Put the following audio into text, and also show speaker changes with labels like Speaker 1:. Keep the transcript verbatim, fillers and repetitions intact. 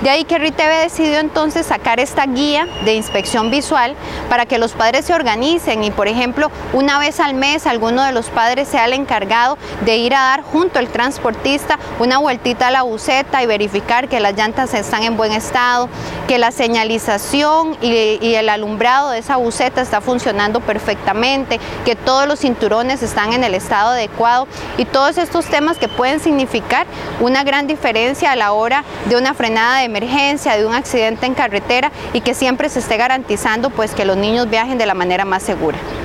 Speaker 1: De ahí que R I T V decidió entonces sacar esta guía de inspección visual para que los padres se organicen y, por ejemplo, una vez al mes alguno de los padres sea el encargado de ir a dar junto al transportista una vueltita a la buseta y verificar que las llantas están en buen estado, que la señalización y, y el alumbrado de esa buseta está funcionando perfectamente, que todos los cinturones están en el estado adecuado y todos estos temas que pueden significar una gran diferencia a la hora de una frenada de emergencia, de un accidente en carretera y que siempre se esté garantizando pues que los niños viajen de la manera más segura.